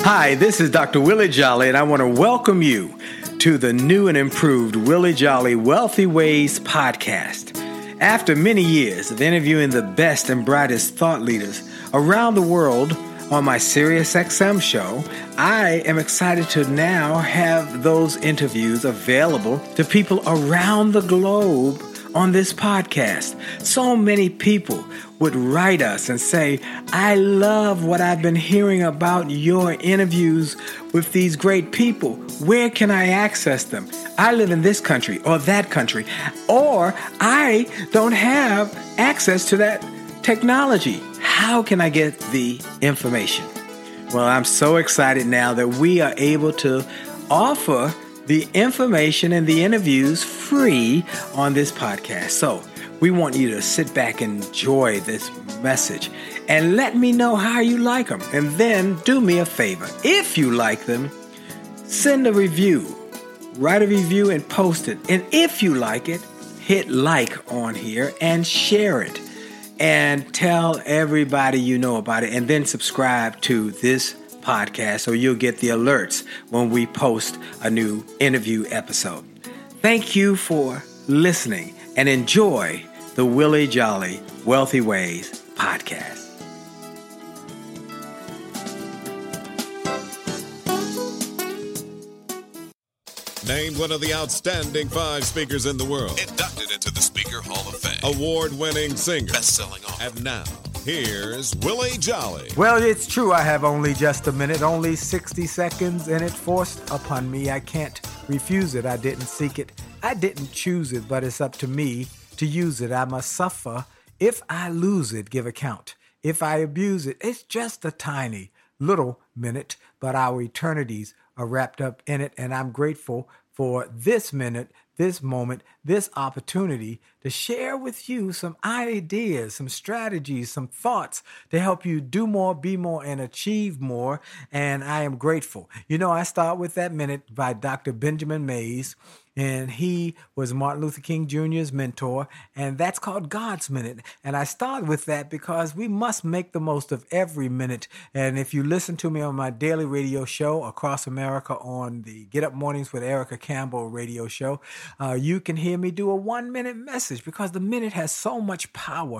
Hi, this is Dr. Willie Jolly, and I want to welcome you to the new and improved Willie Jolly Wealthy Ways podcast. After many years of interviewing the best and brightest thought leaders around the world on my SiriusXM show, I am excited to now have those interviews available to people around the globe on this podcast. So many people would write us and say, I love what I've been hearing about your interviews with these great people. Where can I access them? I live in this country or that country, or I don't have access to that technology. How can I get the information? Well, I'm so excited now that we are able to offer the information and the interviews free on this podcast. So we want you to sit back and enjoy this message and let me know how you like them. And then do me a favor. If you like them, send a review, write a review and post it. And if you like it, hit like on here and share it and tell everybody you know about it, and then subscribe to this podcast so you'll get the alerts when we post a new interview episode. Thank you for listening and enjoy the Willie Jolly Wealthy Ways podcast. Named one of the outstanding 5 speakers in the world. Inducted into the Speaker Hall of Fame. Award-winning singer. Best-selling author. And now, here's Willie Jolly. Well, it's true. I have only just a minute, only 60 seconds, and it's forced upon me. I can't refuse it. I didn't seek it. I didn't choose it, but it's up to me to use it. I must suffer. If I lose it, give account. If I abuse it, it's just a tiny little minute, but our eternities are wrapped up in it, and I'm grateful for this minute, this moment, this opportunity to share with you some ideas, some strategies, some thoughts to help you do more, be more, and achieve more, and I am grateful. You know, I start with that minute by Dr. Benjamin Mays, and he was Martin Luther King Jr.'s mentor, and that's called God's Minute. And I start with that because we must make the most of every minute. And if you listen to me on my daily radio show across America on the Get Up Mornings with Erica Campbell radio show, you can hear me do a 1-minute message because the minute has so much power.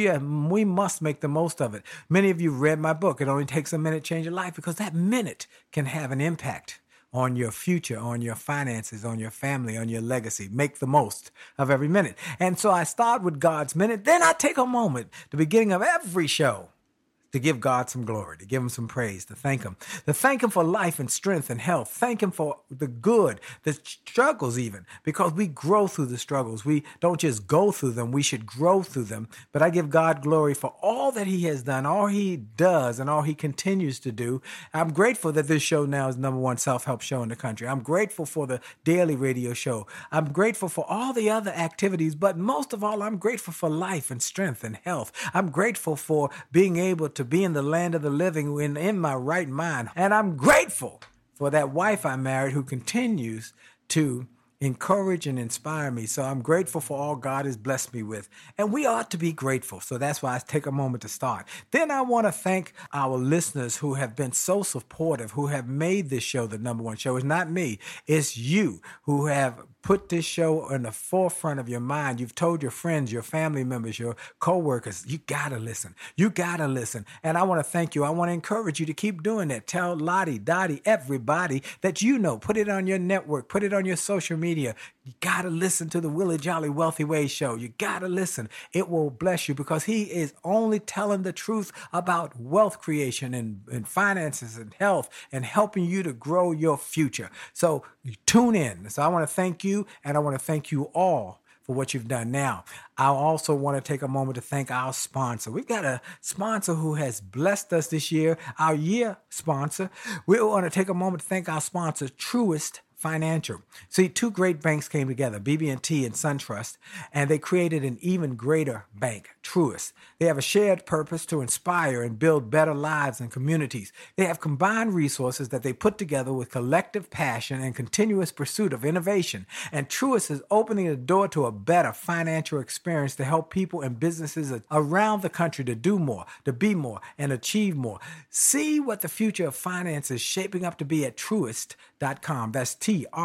We must make the most of it. Many of you read my book, It Only Takes a Minute to Change Your Life, because that minute can have an impact on your future, on your finances, on your family, on your legacy. Make the most of every minute. And so I start with God's Minute. Then I take a moment, the beginning of every show, to give God some glory, to give him some praise, to thank him for life and strength and health. Thank him for the good, the struggles even, because we grow through the struggles. We don't just go through them, we should grow through them. But I give God glory for all that he has done, all he does, and all he continues to do. I'm grateful that this show now is #1 self-help show in the country. I'm grateful for the daily radio show. I'm grateful for all the other activities, but most of all, I'm grateful for life and strength and health. I'm grateful for being able to be in the land of the living in my right mind. And I'm grateful for that wife I married who continues to encourage and inspire me. So I'm grateful for all God has blessed me with. And we ought to be grateful. So that's why I take a moment to start. Then I want to thank our listeners who have been so supportive, who have made this show the #1 show. It's not me. It's you who have put this show in the forefront of your mind. You've told your friends, your family members, your coworkers, you gotta listen. You gotta listen. And I want to thank you. I want to encourage you to keep doing that. Tell Lottie, Dottie, everybody that you know. Put it on your network. Put it on your social media. You gotta listen to the Willie Jolly Wealthy Ways show. You gotta listen. It will bless you because he is only telling the truth about wealth creation and finances and health and helping you to grow your future. So tune in. So I want to thank you, and I want to thank you all for what you've done. Now, I also want to take a moment to thank our sponsor. We've got a sponsor who has blessed us this year, our year sponsor. We want to take a moment to thank our sponsor, Truist Financial. See, two great banks came together, BB&T and SunTrust, and they created an even greater bank, Truist. They have a shared purpose to inspire and build better lives and communities. They have combined resources that they put together with collective passion and continuous pursuit of innovation. And Truist is opening the door to a better financial experience to help people and businesses around the country to do more, to be more, and achieve more. See what the future of finance is shaping up to be at Truist.com. That's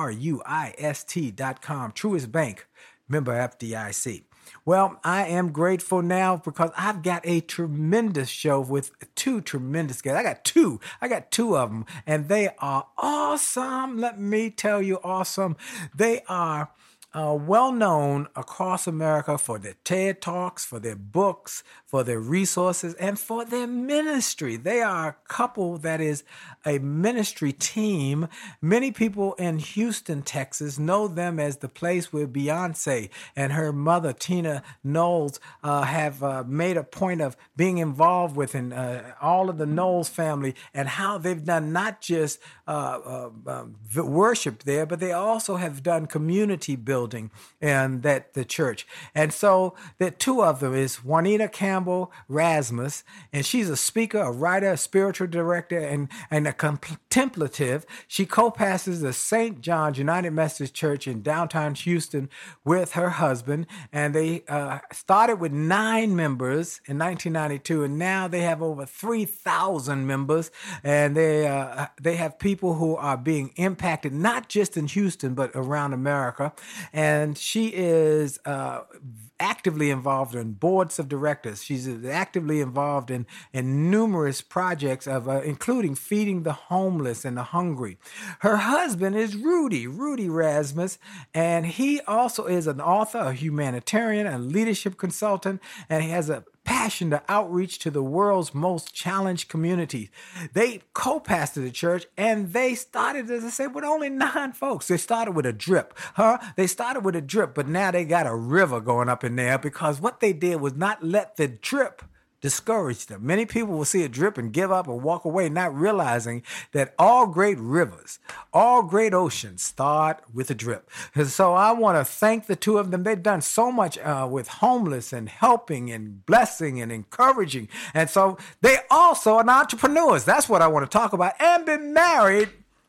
Truist.com. Truist Bank, member FDIC. Well, I am grateful now because I've got a tremendous show with two tremendous guests. I got two of them, and they are awesome. Let me tell you, awesome. They are well known across America for their TED Talks, for their books, for their resources, and for their ministry. They are a couple that is a ministry team. Many people in Houston, Texas know them as the place where Beyonce and her mother, Tina Knowles, have made a point of being involved with in all of the Knowles family, and how they've done not just worship there, but they also have done community building and that the church. And so the two of them is Juanita Campbell Rasmus, and she's a speaker, a writer, a spiritual director, and a contemplative. She co-pastors the St. John's United Methodist Church in downtown Houston with her husband, and they started with 9 members in 1992, and now they have over 3,000 members, and they have people who are being impacted not just in Houston but around America. And she is actively involved in boards of directors. She's actively involved in numerous projects of including feeding the homeless and the hungry. Her husband is Rudy Rasmus, and he also is an author, a humanitarian, a leadership consultant, and he has a passion to outreach to the world's most challenged communities. They co-pastored the church, and they started, as I said, with only 9 folks. They started with a drip, They started with a drip, but now they got a river going up in there because what they did was not let the drip discourage them. Many people will see a drip and give up or walk away, not realizing that all great rivers, all great oceans start with a drip. And so I want to thank the two of them. They've done so much with homeless and helping and blessing and encouraging. And so they also are entrepreneurs. That's what I want to talk about, and been married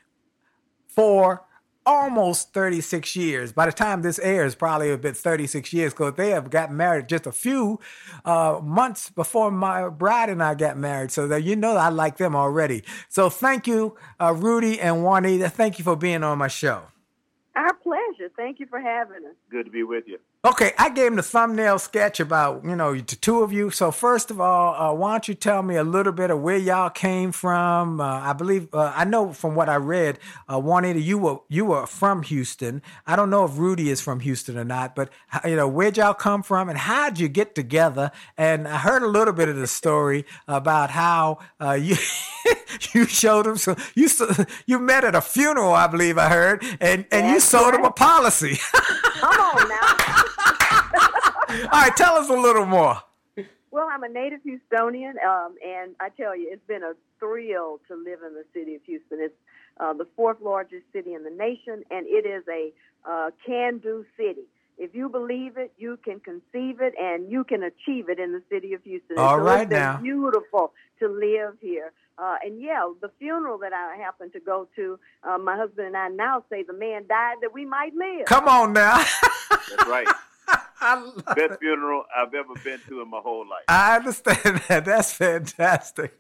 for almost 36 years. By the time this airs, probably a bit 36 years, because they have got married just a few months before my bride and I got married. So that I like them already. So thank you, Rudy and Juanita. Thank you for being on my show. Our pleasure. Thank you for having us. Good to be with you. Okay, I gave him the thumbnail sketch about, the two of you. So first of all, why don't you tell me a little bit of where y'all came from? I believe, I know from what I read, Juanita, you were from Houston. I don't know if Rudy is from Houston or not, but, where'd y'all come from and how'd you get together? And I heard a little bit of the story about how you you showed him, so you met at a funeral, I believe I heard, and you sold him a policy. Come on now. All right, tell us a little more. Well, I'm a native Houstonian, and I tell you, it's been a thrill to live in the city of Houston. It's the 4th largest city in the nation, and it is a can-do city. If you believe it, you can conceive it, and you can achieve it in the city of Houston. It's beautiful to live here. And the funeral that I happened to go to, my husband and I now say the man died that we might live. Come on now. That's right. Best funeral I've ever been to in my whole life. I understand that. That's fantastic.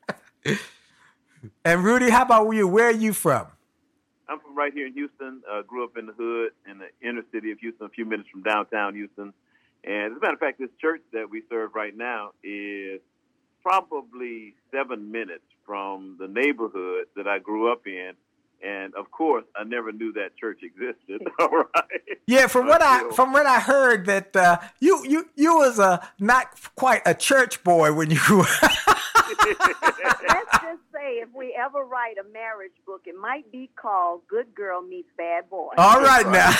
And Rudy, how about you? Where are you from? I'm from right here in Houston. Grew up in the hood in the inner city of Houston, a few minutes from downtown Houston. And as a matter of fact, this church that we serve right now is probably 7 minutes from the neighborhood that I grew up in. And of course, I never knew that church existed. All right. Yeah, from what I heard, that you was not quite a church boy when you grew up. Let's just say, if we ever write a marriage book, it might be called "Good Girl Meets Bad Boy." All right now.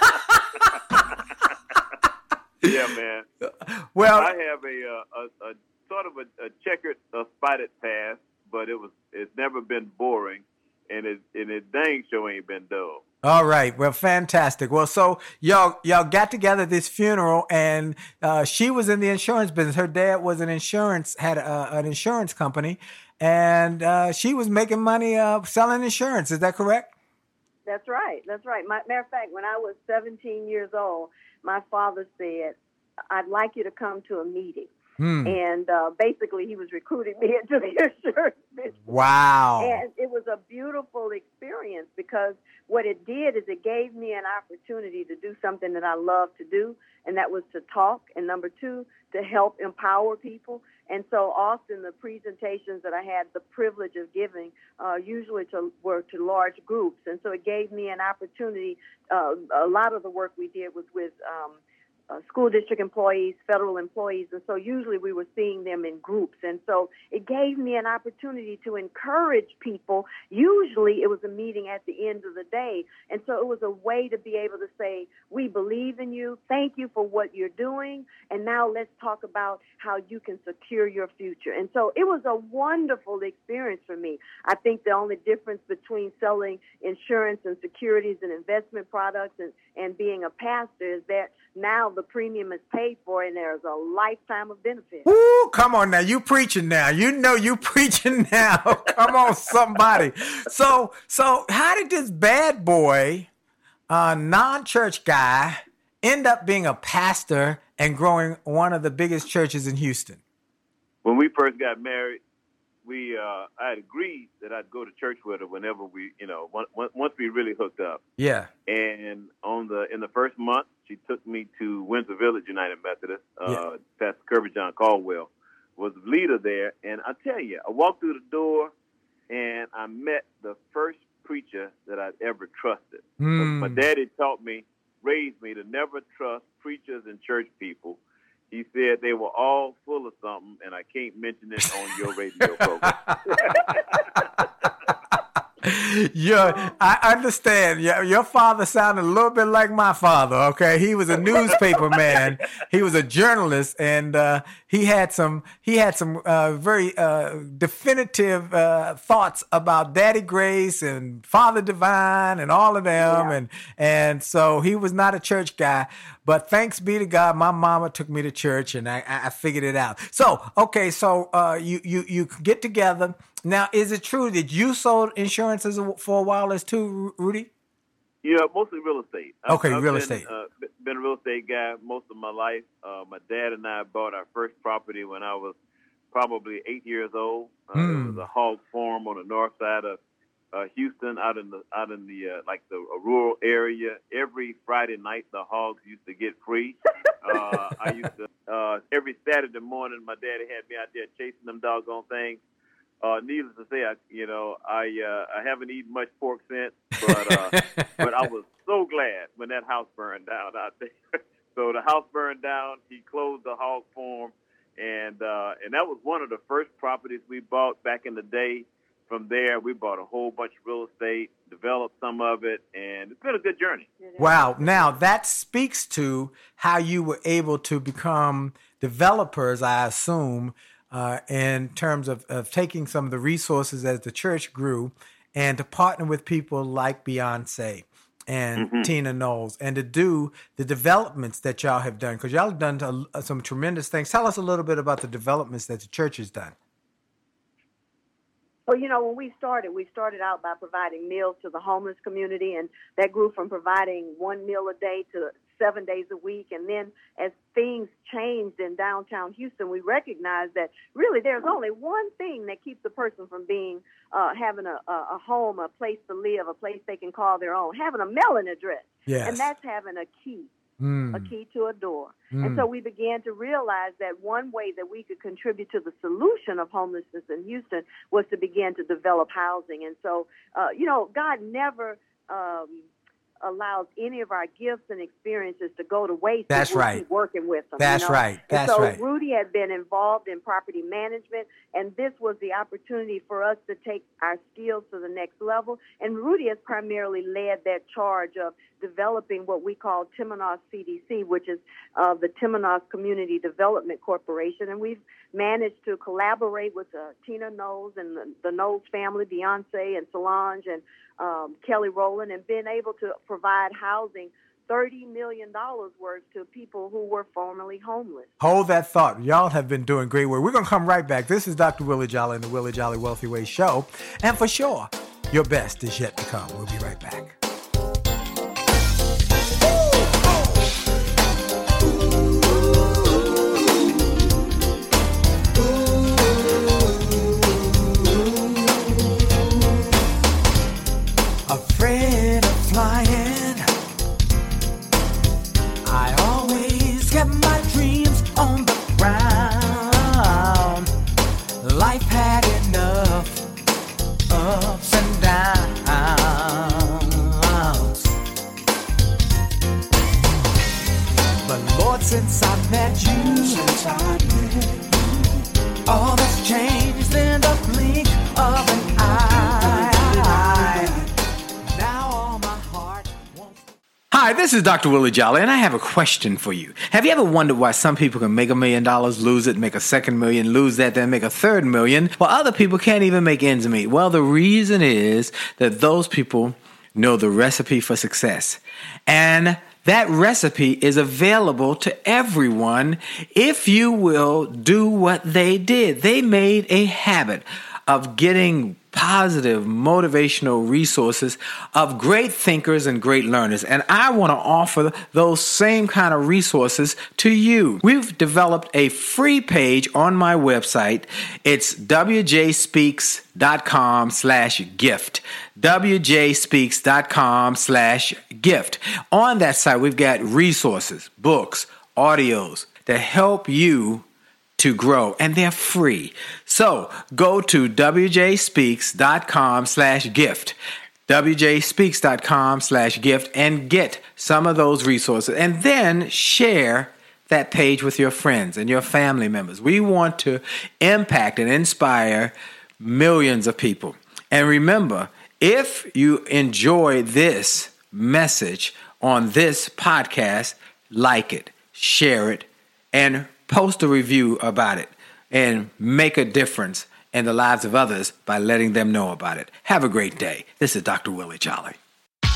Yeah, man. Well, I have a sort of a checkered, spotted past, but it's never been boring. And it dang sure ain't been dull. All right. Well, fantastic. Well, so y'all got together at this funeral, and she was in the insurance business. Her dad was an an insurance company, and she was making money selling insurance. Is that correct? That's right. That's right. Matter of fact, when I was 17 years old, my father said, "I'd like you to come to a meeting." And basically, he was recruiting me into the insurance business. Wow. And it was a beautiful experience because what it did is it gave me an opportunity to do something that I love to do, and that was to talk. And number two, to help empower people. And so often the presentations that I had the privilege of giving usually were to large groups. And so it gave me an opportunity. A lot of the work we did was with school district employees, federal employees, and so usually we were seeing them in groups. And so it gave me an opportunity to encourage people. Usually it was a meeting at the end of the day, and so it was a way to be able to say, we believe in you, thank you for what you're doing, and now let's talk about how you can secure your future. And so it was a wonderful experience for me. I think the only difference between selling insurance and securities and investment products and being a pastor is that now the premium is paid for and there's a lifetime of benefits. Woo, come on now. You preaching now. You know you preaching now. Come on, somebody. So how did this bad boy, non-church guy, end up being a pastor and growing one of the biggest churches in Houston? When we first got married, I had agreed that I'd go to church with her whenever once we really hooked up. Yeah. And in the first month, she took me to Windsor Village United Methodist. Pastor Kirby John Caldwell was the leader there. And I tell you, I walked through the door and I met the first preacher that I'd ever trusted. My daddy raised me to never trust preachers and church people. He said they were all full of something, and I can't mention it on your radio program. Yeah, I understand. Your father sounded a little bit like my father. Okay, he was a newspaper man. He was a journalist, and he had some very definitive thoughts about Daddy Grace and Father Divine and all of them. Yeah. And so he was not a church guy. But thanks be to God, my mama took me to church, and I figured it out. So okay, you get together. Now, is it true that you sold insurances for a while as too, Rudy? Yeah, mostly real estate. I've real estate. Been a real estate guy most of my life. My dad and I bought our first property when I was probably 8 years old. It was a hog farm on the north side of Houston, out in the rural area. Every Friday night, the hogs used to get free. I used to every Saturday morning, my daddy had me out there chasing them doggone things. Needless to say, I haven't eaten much pork since, but I was so glad when that house burned down out there. So the house burned down. He closed the hog farm, and that was one of the first properties we bought back in the day. From there, we bought a whole bunch of real estate, developed some of it, and it's been a good journey. Wow. Now, that speaks to how you were able to become developers, I assume, in terms of taking some of the resources as the church grew and to partner with people like Beyonce and Tina Knowles and to do the developments that y'all have done, because y'all have done some tremendous things. Tell us a little bit about the developments that the church has done. Well, when we started out by providing meals to the homeless community, and that grew from providing one meal a day to 7 days a week. And then as things changed in downtown Houston, we recognized that really there's only one thing that keeps a person from being having a home, a place to live, a place they can call their own, having a mailing address. Yes. And that's having a key. A key to a door. And so we began to realize that one way that we could contribute to the solution of homelessness in Houston was to begin to develop housing. And so, God never allows any of our gifts and experiences to go to waste. That's right. Keep working with them. That's right. That's right. Rudy had been involved in property management, and this was the opportunity for us to take our skills to the next level. And Rudy has primarily led that charge of developing what we call Timonos CDC, which is the Timonos Community Development Corporation. And we've managed to collaborate with Tina Knowles and the Knowles family, Beyonce and Solange, and Kelly Rowland, and been able to provide housing, $30 million worth, to people who were formerly homeless. Hold that thought. Y'all have been doing great work. We're going to come right back. This is Dr. Willie Jolly and the Willie Jolly Wealthy Way Show. And for sure, your best is yet to come. We'll be right back. Afraid of flying, I always kept my dreams on the ground. Life had enough ups and downs, but Lord, since I met you, all that's changed in the blink of an eye. Hi, this is Dr. Willie Jolly, and I have a question for you. Have you ever wondered why some people can make $1 million, lose it, make a second million, lose that, then make a third million, while other people can't even make ends meet? Well, the reason is that those people know the recipe for success. And that recipe is available to everyone if you will do what they did. They made a habit of getting positive, motivational resources of great thinkers and great learners. And I want to offer those same kind of resources to you. We've developed a free page on my website. It's wjspeaks.com/gift. wjspeaks.com/gift. On that site, we've got resources, books, audios to help you to grow, and they're free. So go to wjspeaks.com/gift, wjspeaks.com/gift, and get some of those resources, and then share that page with your friends and your family members. We want to impact and inspire millions of people. And remember, if you enjoy this message on this podcast, like it, share it, and post a review about it, and make a difference in the lives of others by letting them know about it. Have a great day. This is Dr. Willie Jolly. A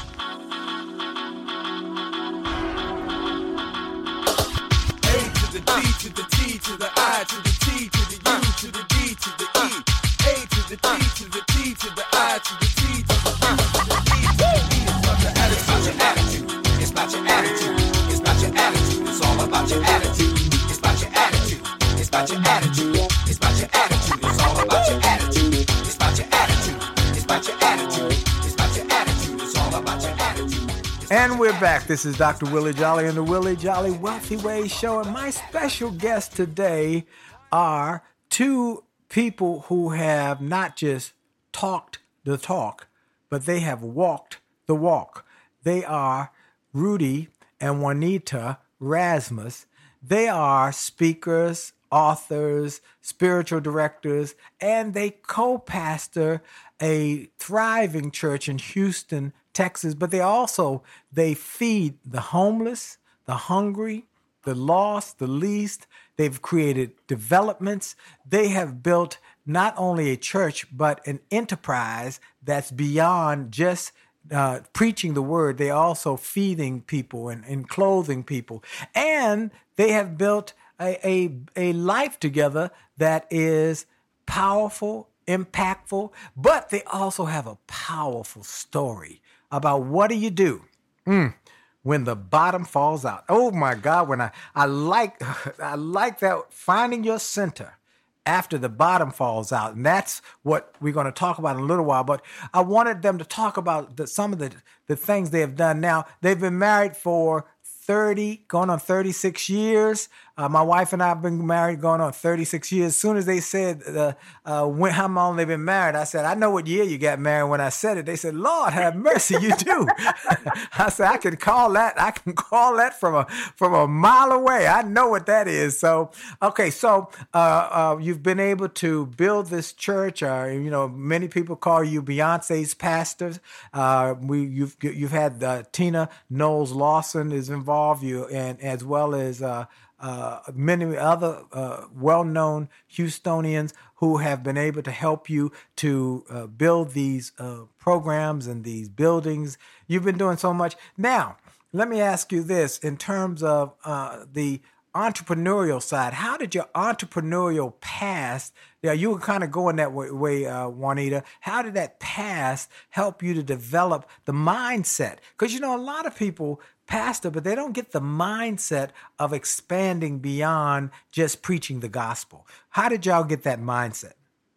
to the D to the T to the I to the T to the U to the D to the E. A to the T to the T to the I to the T to the U to the D to the E. It's about your attitude. It's about your attitude. It's about your attitude. It's all about your attitude. It's about your attitude. It's about your attitude. It's about your attitude. It's all about your attitude. It's about your attitude. It's about your attitude. It's about your attitude. It's all about your attitude. And we're back. This is Dr. Willie Jolly and the Willie Jolly Wealthy Way Show. And my special guests today are two people who have not just talked the talk, but they have walked the walk. They are Rudy and Juanita Rasmus. They are speakers, authors, spiritual directors, and they co-pastor a thriving church in Houston, Texas. But they feed the homeless, the hungry, the lost, the least. They've created developments. They have built not only a church, but an enterprise that's beyond just preaching the word. They're also feeding people and clothing people. And they have built a life together that is powerful, impactful, but they also have a powerful story about what do you do when the bottom falls out. Oh my God, when I like that, finding your center after the bottom falls out. And that's what we're going to talk about in a little while. But I wanted them to talk about some of the things they have done. Now, they've been married for 30, going on 36 years. My wife and I have been married going on 36 years. As soon as they said how long they've been married, I said, I know what year you got married. When I said it, they said, Lord have mercy, you do. I said, I can call that from a mile away. I know what that is. So, okay, so you've been able to build this church. Many people call you Beyonce's pastors. You've had Tina Knowles Lawson is involved all of you, and as well as many other well-known Houstonians who have been able to help you to build these programs and these buildings. You've been doing so much. Now, let me ask you this in terms of the entrepreneurial side. How did your entrepreneurial past, you were kind of going that way, Juanita, how did that past help you to develop the mindset? Because, a lot of people pastor, but they don't get the mindset of expanding beyond just preaching the gospel. How did y'all get that mindset?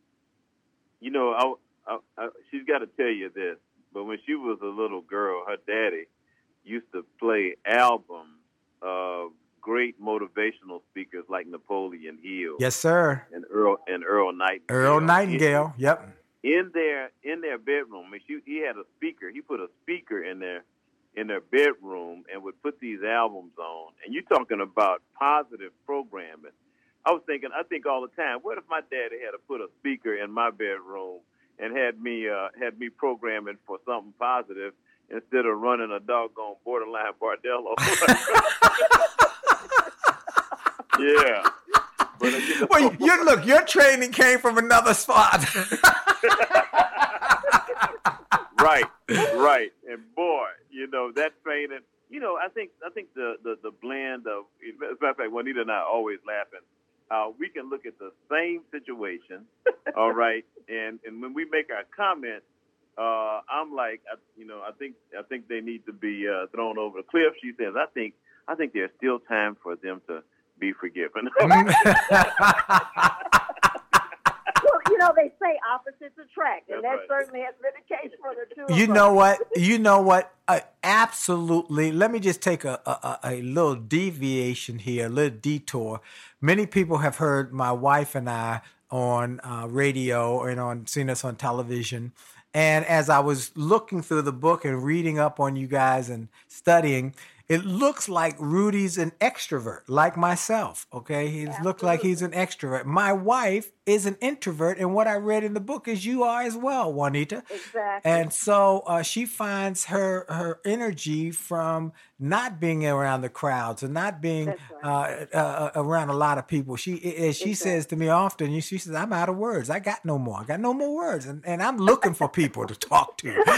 She's got to tell you this, but when she was a little girl, her daddy used to play albums of great motivational speakers like Napoleon Hill. Yes, sir. And Earl Nightingale. Earl Nightingale, yep. In their bedroom, he had a speaker. He put a speaker in their bedroom and would put these albums on. And you're talking about positive programming. I think all the time, what if my daddy had to put a speaker in my bedroom and had me programming for something positive instead of running a doggone borderline bordello? Yeah. But, well, your training came from another spot. Right. And boy, that training, I think the blend of, as a matter of fact, Juanita and I are always laughing. We can look at the same situation, all right, and when we make our comments, I'm like, I think they need to be thrown over the cliff. She says, I think there's still time for them to be forgiven. Well, they say opposites attract, and that certainly has been the case for the two of us. You know what? Absolutely. Let me just take a little deviation here, a little detour. Many people have heard my wife and I on radio and seen us on television. And as I was looking through the book and reading up on you guys and studying, it looks like Rudy's an extrovert, like myself, okay? He looks like he's an extrovert. My wife is an introvert, and what I read in the book is you are as well, Juanita. Exactly. And so she finds her energy from not being around the crowds and not being around a lot of people. She says to me often, she says, I'm out of words. I got no more words, and I'm looking for people to talk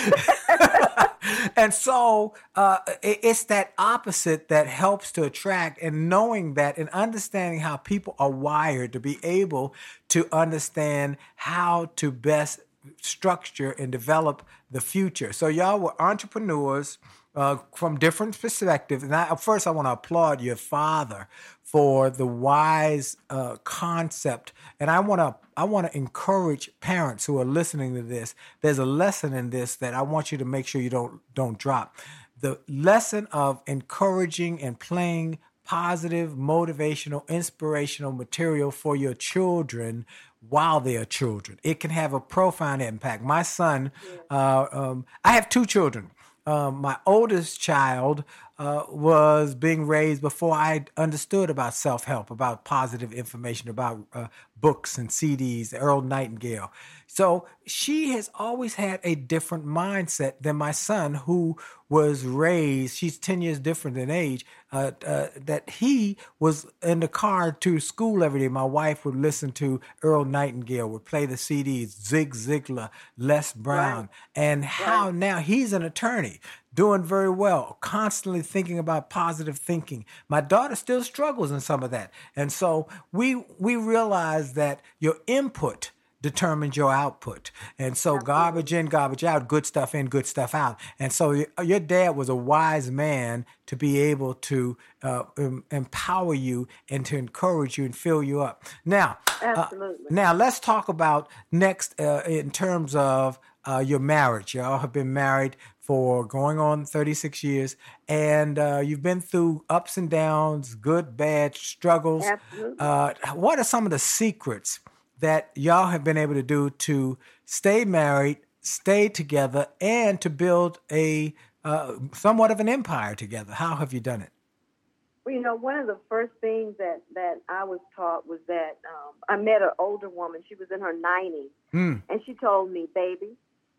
to. And so it's that opposite that helps to attract, and knowing that and understanding how people are wired to be able to understand how to best structure and develop the future. So y'all were entrepreneurs from different perspectives. And first I want to applaud your father for the wise concept. And I want to encourage parents who are listening to this. There's a lesson in this that I want you to make sure you don't drop. The lesson of encouraging and playing positive, motivational, inspirational material for your children while they are children. It can have a profound impact. My son, I have two children. My oldest child was being raised before I understood about self-help, about positive information, about books and CDs, Earl Nightingale. So she has always had a different mindset than my son, who was raised, she's 10 years different in age, that he was in the car to school every day. My wife would listen to Earl Nightingale, would play the CDs, Zig Ziglar, Les Brown, and how now he's an attorney, doing very well, constantly thinking about positive thinking. My daughter still struggles in some of that. And so we realize that your input determines your output. And so garbage in, garbage out, good stuff in, good stuff out. And so your dad was a wise man to be able to empower you and to encourage you and fill you up. Now, now let's talk about next in terms of your marriage. Y'all have been married for going on 36 years, and you've been through ups and downs, good, bad, struggles. What are some of the secrets that y'all have been able to do to stay married, stay together, and to build a somewhat of an empire together? How have you done it? Well, one of the first things that I was taught was that I met an older woman. She was in her 90s, and she told me, baby,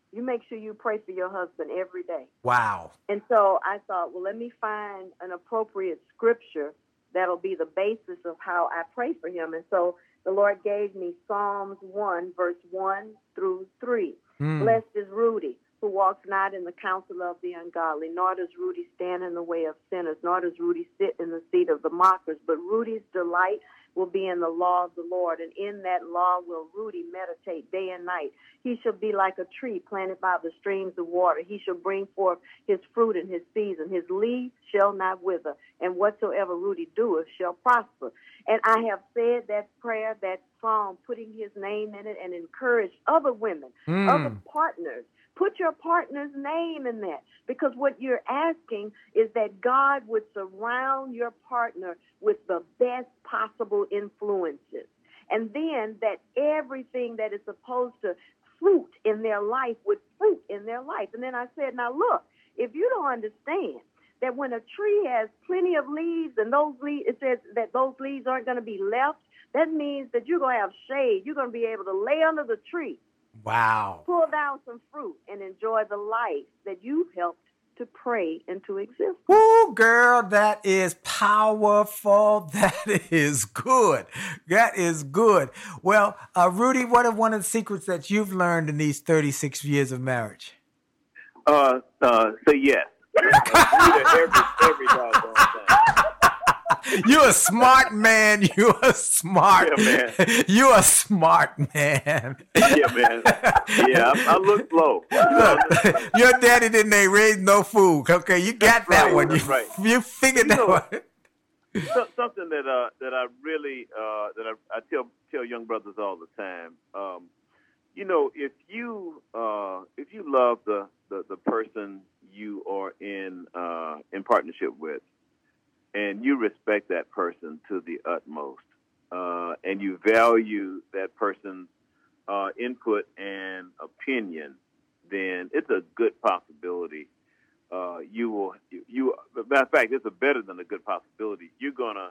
You make sure you pray for your husband every day. Wow. And so I thought, well, let me find an appropriate scripture that'll be the basis of how I pray for him. And so the Lord gave me Psalms 1, verse 1 through 3. Blessed is Rudy, who walks not in the counsel of the ungodly, nor does Rudy stand in the way of sinners, nor does Rudy sit in the seat of the mockers. But Rudy's delight will be in the law of the Lord, and in that law will Rudy meditate day and night. He shall be like a tree planted by the streams of water. He shall bring forth his fruit in his season. His leaf shall not wither, and whatsoever Rudy doeth shall prosper. And I have said that prayer, that psalm, putting his name in it, and encouraged other women, other partners. Put your partner's name in that, because what you're asking is that God would surround your partner with the best possible influences. And then that everything that is supposed to fruit in their life would fruit in their life. And then I said, now look, if you don't understand that when a tree has plenty of leaves and those leaves, it says that those leaves aren't going to be left, that means that you're going to have shade. You're going to be able to lay under the tree. Wow. Pull down some fruit and enjoy the life that you've helped to pray into existence. Woo, girl, that is powerful. That is good. That is good. Well, Rudy, what are one of the secrets that you've learned in these 36 years of marriage? Say yes. every doggone time. You're a smart man. You're a smart man. You're a smart man. Yeah, man. Yeah, I look slow. Look, your daddy didn't raise no food. Okay, you got that one. You figured that one. Something that I really I tell young brothers all the time. If you love the person you are in partnership with, and you respect that person to the utmost, and you value that person's input and opinion, then it's a good possibility. Matter of fact, it's better than a good possibility. You're gonna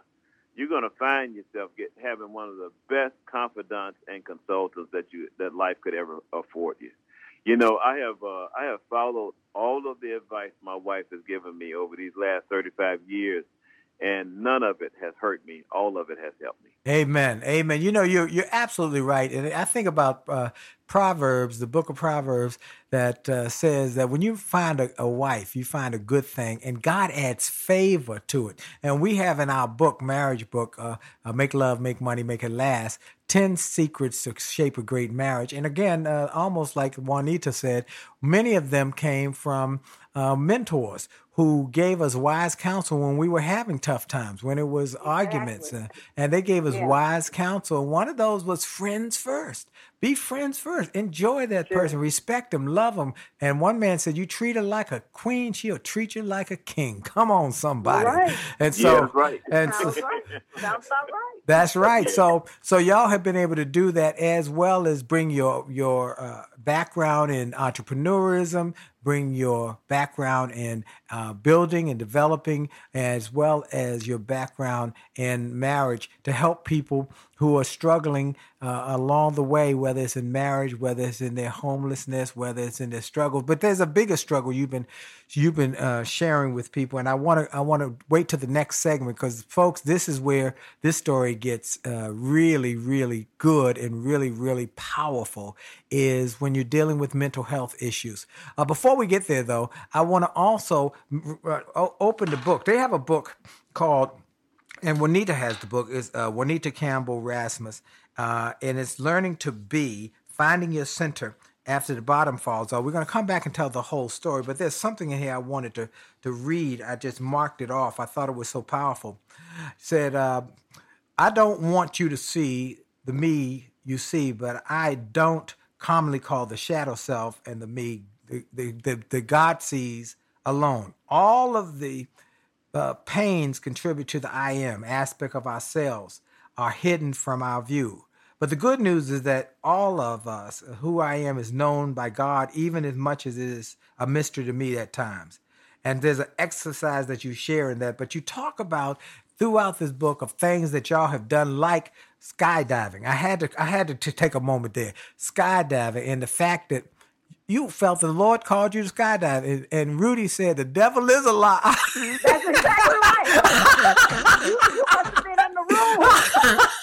find yourself having one of the best confidants and consultants that life could ever afford you. I have followed all of the advice my wife has given me over these last 35 years. And none of it has hurt me. All of it has helped me. Amen. Amen. You're absolutely right. And I think about Proverbs, the book of Proverbs, that says that when you find a wife, you find a good thing, and God adds favor to it. And we have in our book, marriage book, Make Love, Make Money, Make It Last, 10 secrets to shape a great marriage. And again, almost like Juanita said, many of them came from mentors who gave us wise counsel when we were having tough times, when it was arguments, and they gave us wise counsel. One of those was friends first. Be friends first. Enjoy that person. Respect them. Love them. And one man said, you treat her like a queen, she'll treat you like a king. Come on, somebody. Right. And so, that's right. And Sounds right. Sounds about right. That's right. So y'all have been able to do that, as well as bring your background in entrepreneurism, bring your background in building and developing, as well as your background in marriage, to help people who are struggling along the way, whether it's in marriage, whether it's in their homelessness, whether it's in their struggles. But there's a bigger struggle you've been sharing with people, and I want to wait to the next segment, because folks, this is where this story gets really, really good and really, really powerful, is when you're dealing with mental health issues. Before we get there, though, I want to also open the book. They have a book called, and Juanita has the book, is Juanita Campbell Rasmus, and it's Learning to Be, Finding Your Center After the Bottom Falls Off. We're going to come back and tell the whole story, but there's something in here I wanted to read. I just marked it off. I thought it was so powerful. It said, I don't want you to see the me you see, but I don't commonly call the shadow self and the me, the God sees alone. All of the pains contribute to the I am aspect of ourselves are hidden from our view. But the good news is that all of us, who I am, is known by God, even as much as it is a mystery to me at times. And there's an exercise that you share in that, but you talk about throughout this book of things that y'all have done, like skydiving. I had to take a moment there. Skydiving, and the fact that you felt the Lord called you to skydive. And Rudy said, the devil is a lie. That's exactly right. You must have been in the room.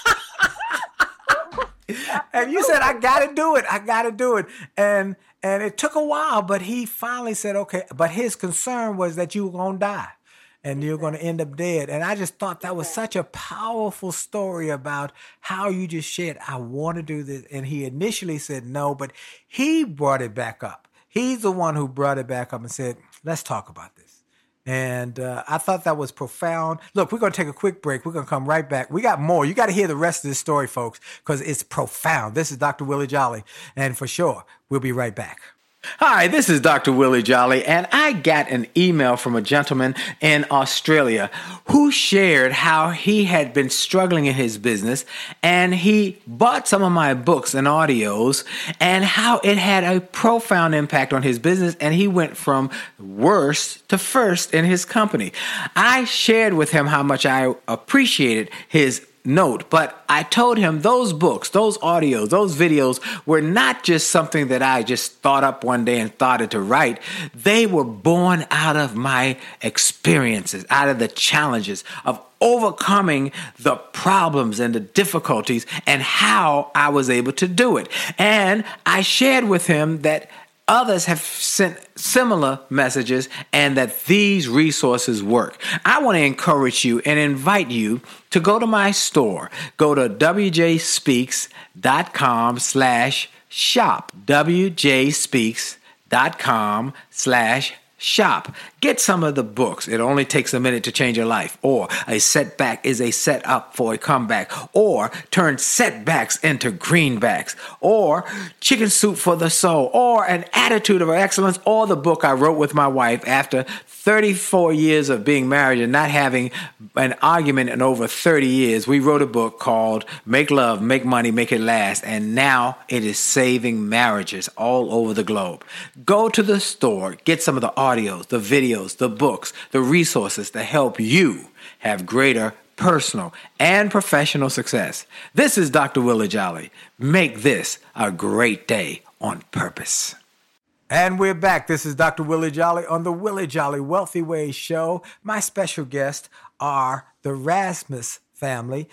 And you said, I got to do it. I got to do it. And it took a while, but he finally said, okay. But his concern was that you were going to die and you're going to end up dead. And I just thought that was such a powerful story about how you just shared, I want to do this. And he initially said no, but he brought it back up. He's the one who brought it back up and said, let's talk about this. And I thought that was profound. Look, we're going to take a quick break. We're going to come right back. We got more. You got to hear the rest of this story, folks, because it's profound. This is Dr. Willie Jolly. And for sure, we'll be right back. Hi, this is Dr. Willie Jolly, and I got an email from a gentleman in Australia who shared how he had been struggling in his business, and he bought some of my books and audios, and how it had a profound impact on his business, and he went from worst to first in his company. I shared with him how much I appreciated his note, but I told him those books, those audios, those videos were not just something that I just thought up one day and started to write. They were born out of my experiences, out of the challenges of overcoming the problems and the difficulties and how I was able to do it. And I shared with him that others have sent similar messages and that these resources work. I want to encourage you and invite you to go to my store. Go to wjspeaks.com/shop. wjspeaks.com/shop. Get some of the books. It only takes a minute to change your life. Or a setback is a setup for a comeback. Or turn setbacks into greenbacks. Or chicken soup for the soul. Or an attitude of excellence. Or the book I wrote with my wife after 34 years of being married and not having an argument in over 30 years. We wrote a book called Make Love, Make Money, Make It Last. And now it is saving marriages all over the globe. Go to the store. Get some of the audios, the videos, the books, the resources to help you have greater personal and professional success. This is Dr. Willie Jolly. Make this a great day on purpose. And we're back. This is Dr. Willie Jolly on the Willie Jolly Wealthy Ways Show. My special guests are the Rasmus family,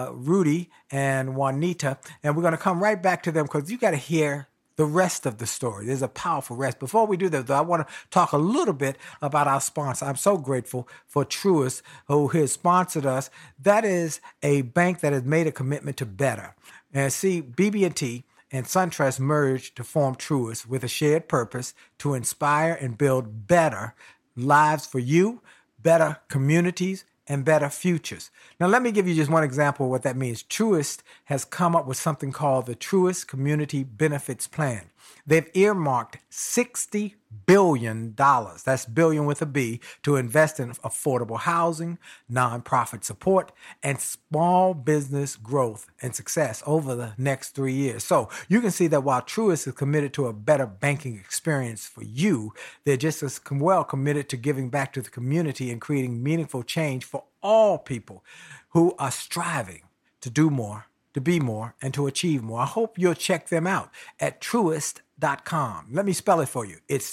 Rudy and Juanita. And we're going to come right back to them because you got to hear the rest of the story. There's a powerful rest. Before we do that, though, I want to talk a little bit about our sponsor. I'm so grateful for Truist, who has sponsored us. That is a bank that has made a commitment to better. And see, BB&T and SunTrust merged to form Truist with a shared purpose to inspire and build better lives for you, better communities, and better futures. Now, let me give you just one example of what that means. Truist has come up with something called the Truist Community Benefits Plan. They've earmarked $60 billion, that's billion with a B, to invest in affordable housing, nonprofit support, and small business growth and success over the next 3 years. So you can see that while Truist is committed to a better banking experience for you, they're just as well committed to giving back to the community and creating meaningful change for all people who are striving to do more, to be more, and to achieve more. I hope you'll check them out at Truist.com. Let me spell it for you. It's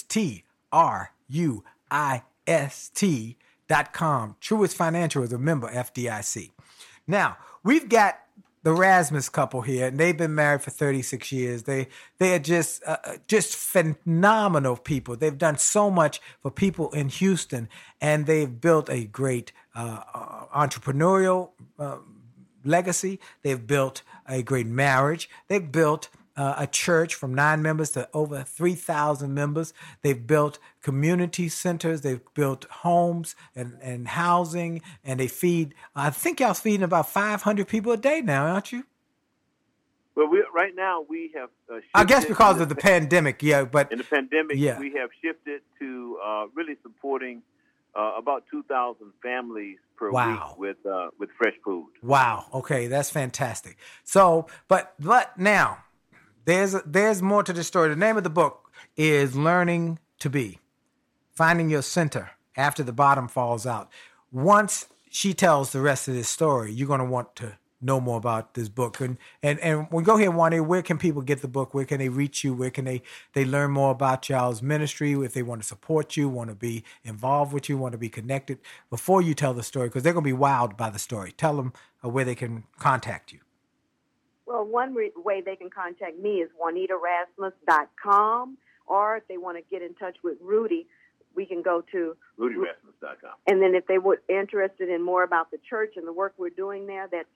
TRUIST.com. Truist Financial is a member FDIC. Now, we've got the Rasmus couple here, and they've been married for 36 years. They are just phenomenal people. They've done so much for people in Houston, and they've built a great entrepreneurial legacy. They've built a great marriage. They've built a church from 9 members to over 3,000 members. They've built community centers. They've built homes and housing, and they feed, I think y'all feeding about 500 people a day now, aren't you? Well, right now we have I guess because of the pandemic, yeah. But in the pandemic, yeah, we have shifted to really supporting about 2,000 families per week with fresh food. Wow. Okay, that's fantastic. So, but now there's more to the story. The name of the book is Learning to Be, Finding Your Center After the Bottom Falls Out. Once she tells the rest of this story, you're going to want to know more about this book. And we'll go ahead, Juanita, where can people get the book? Where can they reach you? Where can they learn more about y'all's ministry? If they want to support you, want to be involved with you, want to be connected, before you tell the story, because they're going to be wowed by the story. Tell them where they can contact you. Well, one way they can contact me is JuanitaRasmus.com, or if they want to get in touch with Rudy, we can go to RudyRasmus.com. And then if they were interested in more about the church and the work we're doing there, that's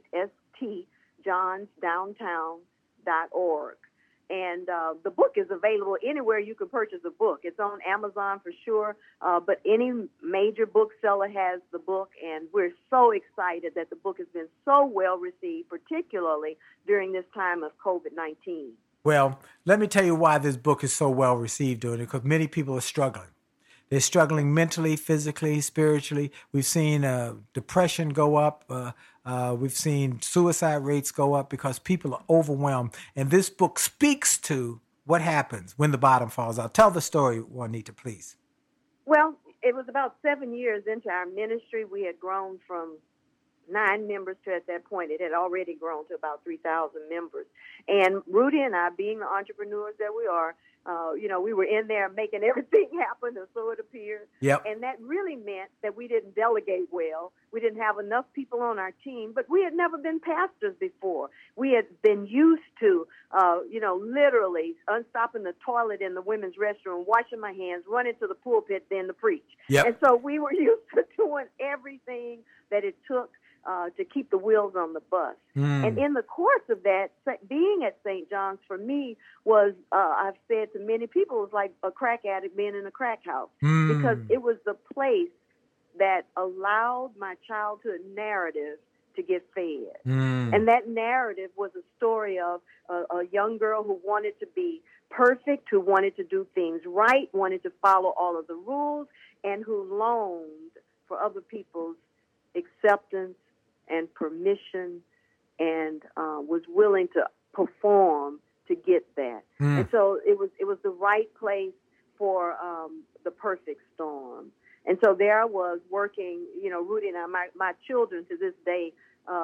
stjohnsdowntown.org. And the book is available anywhere you can purchase a book. It's on Amazon for sure, but any major bookseller has the book, and we're so excited that the book has been so well received, particularly during this time of COVID-19. Well, let me tell you why this book is so well received, during it, because many people are struggling. They're struggling mentally, physically, spiritually. We've seen depression go up. We've seen suicide rates go up because people are overwhelmed. And this book speaks to what happens when the bottom falls out. Tell the story, Juanita, please. Well, it was about 7 years into our ministry. We had grown from 9 members to, at that point, it had already grown to about 3,000 members. And Rudy and I, being the entrepreneurs that we are, we were in there making everything happen, or so it appeared. Yep. And that really meant that we didn't delegate well. We didn't have enough people on our team, but we had never been pastors before. We had been used to, literally unstopping the toilet in the women's restroom, washing my hands, running to the pulpit, then to preach. Yep. And so we were used to doing everything that it took to keep the wheels on the bus. And in the course of that, being at St. John's for me was, I've said to many people, it was like a crack addict being in a crack house, because it was the place that allowed my childhood narrative to get fed. And that narrative was a story of a young girl who wanted to be perfect, who wanted to do things right, wanted to follow all of the rules, and who longed for other people's acceptance and permission, and was willing to perform to get that. And so it was the right place for the perfect storm. And so there I was working, Rudy and I, my children to this day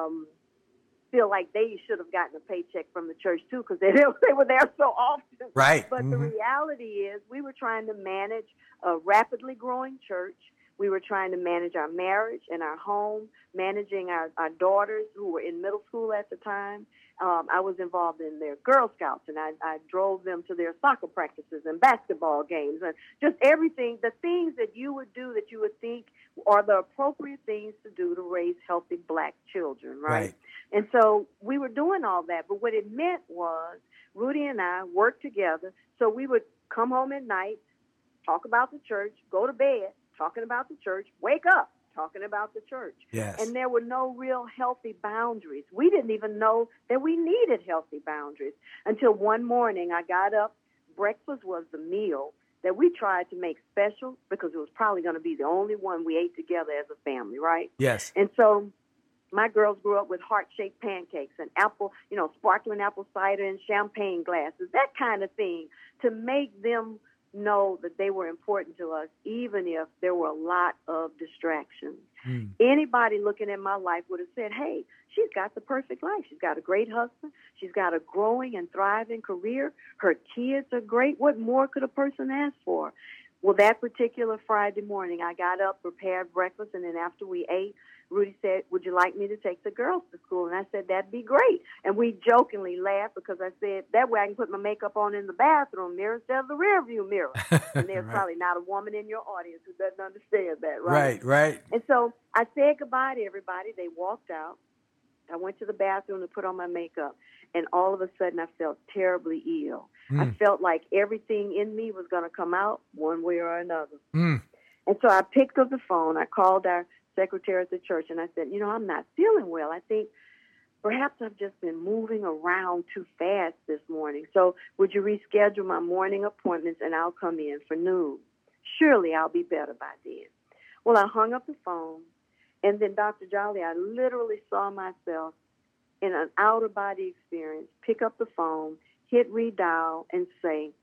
feel like they should have gotten a paycheck from the church too, because they were there so often. Right. But the reality is we were trying to manage a rapidly growing church. We were trying to manage our marriage and our home, managing our daughters who were in middle school at the time. I was involved in their Girl Scouts, and I drove them to their soccer practices and basketball games, and just everything, the things that you would do that you would think are the appropriate things to do to raise healthy black children, right? And so we were doing all that, but what it meant was Rudy and I worked together, so we would come home at night, talk about the church, go to bed, talking about the church, wake up, talking about the church. Yes. And there were no real healthy boundaries. We didn't even know that we needed healthy boundaries until one morning I got up. Breakfast was the meal that we tried to make special because it was probably going to be the only one we ate together as a family, right? Yes. And so my girls grew up with heart-shaped pancakes and apple, sparkling apple cider and champagne glasses, that kind of thing, to make them know that they were important to us, even if there were a lot of distractions. Anybody looking at my life would have said, hey, she's got the perfect life. She's got a great husband. She's got a growing and thriving career. Her kids are great. What more could a person ask for? Well, that particular Friday morning, I got up, prepared breakfast, and then after we ate, Rudy said, would you like me to take the girls to school? And I said, that'd be great. And we jokingly laughed because I said, that way I can put my makeup on in the bathroom mirror instead of the rearview mirror. And there's Right. probably not a woman in your audience who doesn't understand that, right? Right. And so I said goodbye to everybody. They walked out. I went to the bathroom to put on my makeup. And all of a sudden, I felt terribly ill. I felt like everything in me was going to come out one way or another. And so I picked up the phone. I called our secretary at the church, and I said, I'm not feeling well. I think perhaps I've just been moving around too fast this morning. So would you reschedule my morning appointments, and I'll come in for noon? Surely I'll be better by then. Well, I hung up the phone, and then, Dr. Jolly, I literally saw myself in an out-of-body experience, pick up the phone, hit redial, and say,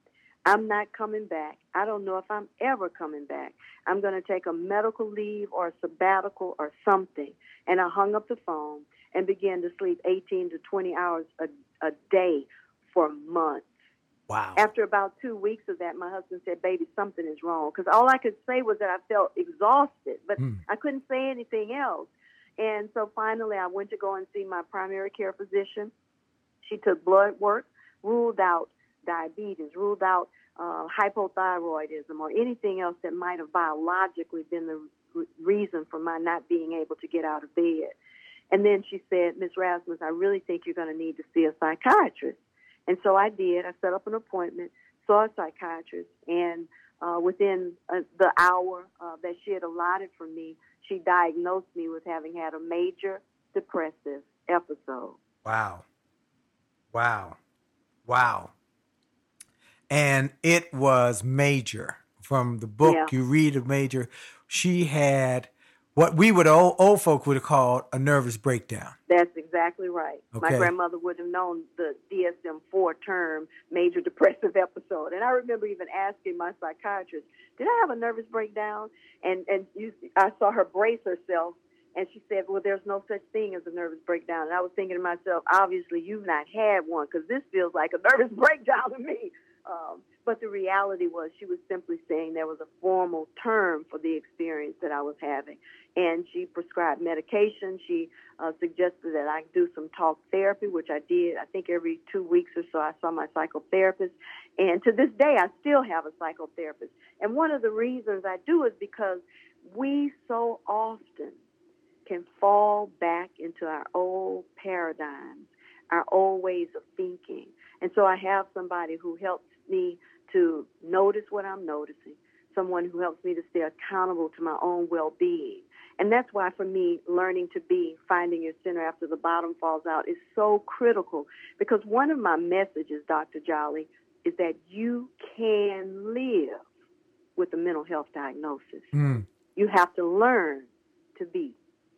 I'm not coming back. I don't know if I'm ever coming back. I'm going to take a medical leave or a sabbatical or something. And I hung up the phone and began to sleep 18 to 20 hours a day for months. Wow. After about 2 weeks of that, my husband said, baby, something is wrong. Because all I could say was that I felt exhausted, but I couldn't say anything else. And so finally I went to go and see my primary care physician. She took blood work, ruled out diabetes, ruled out hypothyroidism or anything else that might have biologically been the reason for my not being able to get out of bed. And then she said, Ms. Rasmus, I really think you're going to need to see a psychiatrist. And so I did. I set up an appointment, saw a psychiatrist, and within the hour that she had allotted for me, she diagnosed me with having had a major depressive episode. Wow. Wow. Wow. And it was major. From the book you read of major, she had what we would old folk would have called a nervous breakdown. That's exactly right. Okay. My grandmother would have known the DSM-4 term, major depressive episode. And I remember even asking my psychiatrist, did I have a nervous breakdown? And I saw her brace herself, and she said, well, there's no such thing as a nervous breakdown. And I was thinking to myself, obviously you've not had one, because this feels like a nervous breakdown to me. But the reality was she was simply saying there was a formal term for the experience that I was having. And she prescribed medication. She suggested that I do some talk therapy, which I did. I think every 2 weeks or so I saw my psychotherapist. And to this day, I still have a psychotherapist. And one of the reasons I do is because we so often can fall back into our old paradigms, our old ways of thinking. And so I have somebody who helps me to notice what I'm noticing, someone who helps me to stay accountable to my own well-being. And that's why, for me, learning to be, finding your center after the bottom falls out is so critical, because one of my messages, Dr. Jolly, is that you can live with a mental health diagnosis. You have to learn to be.